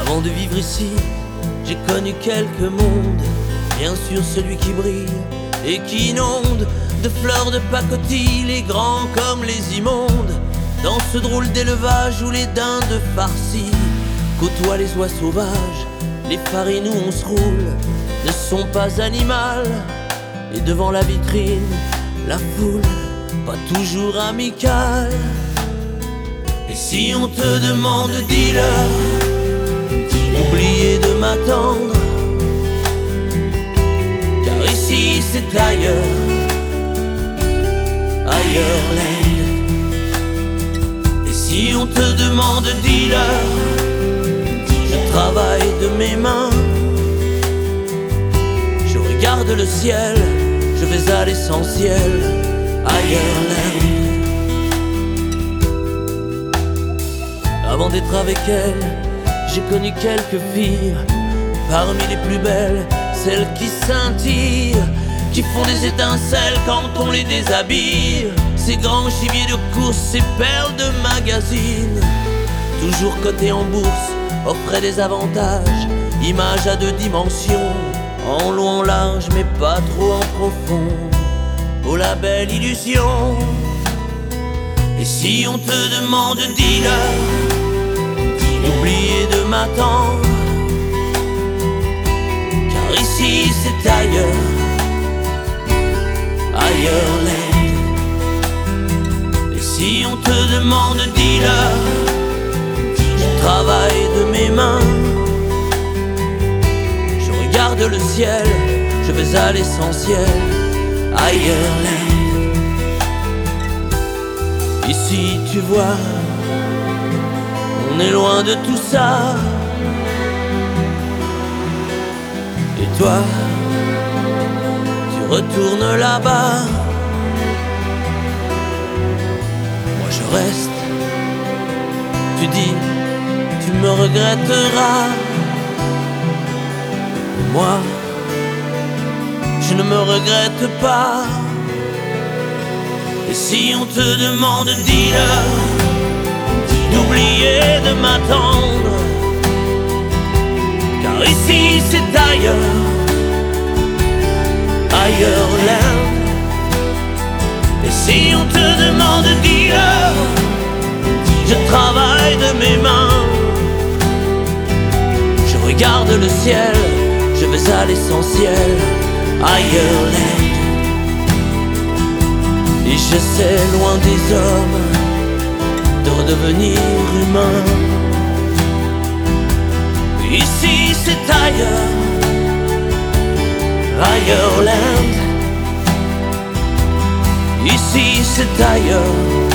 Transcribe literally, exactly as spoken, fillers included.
Avant de vivre ici, j'ai connu quelques mondes. Bien sûr celui qui brille et qui inonde de fleurs de pacotille les grands comme les immondes. Dans ce drôle d'élevage où les dindes farcies côtoient les oies sauvages, les farines où on se roule ne sont pas animales. Et devant la vitrine, la foule, pas toujours amicale. Et si on te demande, dis-leur, oubliez de m'attendre, car ici c'est ailleurs, ailleurs l'aide. Et si on te demande, dis-leur, je travaille de mes mains, je regarde le ciel, je vais à l'essentiel, ailleurs l'aide. Avant d'être avec elle, j'ai connu quelques filles, parmi les plus belles, celles qui scintillent, qui font des étincelles quand on les déshabille. Ces grands gibiers de course, ces perles de magazine, toujours cotées en bourse, offraient des avantages, images à deux dimensions, en long, en large, mais pas trop en profond. Oh la belle illusion. Et si on te demande, dis-leur, oubliez de m'attendre, car ici c'est ailleurs, ailleurs l'aide. Et si on te demande, dis-leur, je travaille de mes mains, je regarde le ciel, je vais à l'essentiel, ailleurs l'aide. Ici tu vois, on est loin de tout ça. Et toi, tu retournes là-bas. Moi je reste. Tu dis, tu me regretteras. Moi, je ne me regrette pas. Et si on te demande, dis-leur d'oublier de m'attendre, car ici c'est ailleurs, ailleurs l'Inde. Et si on te demande, dis-leur, je travaille de mes mains, je regarde le ciel, je vais à l'essentiel, ailleurs l'Inde. Et j'essaie loin des hommes de redevenir humain. Ici c'est ailleurs, ailleurs l'Inde. Ici c'est ailleurs.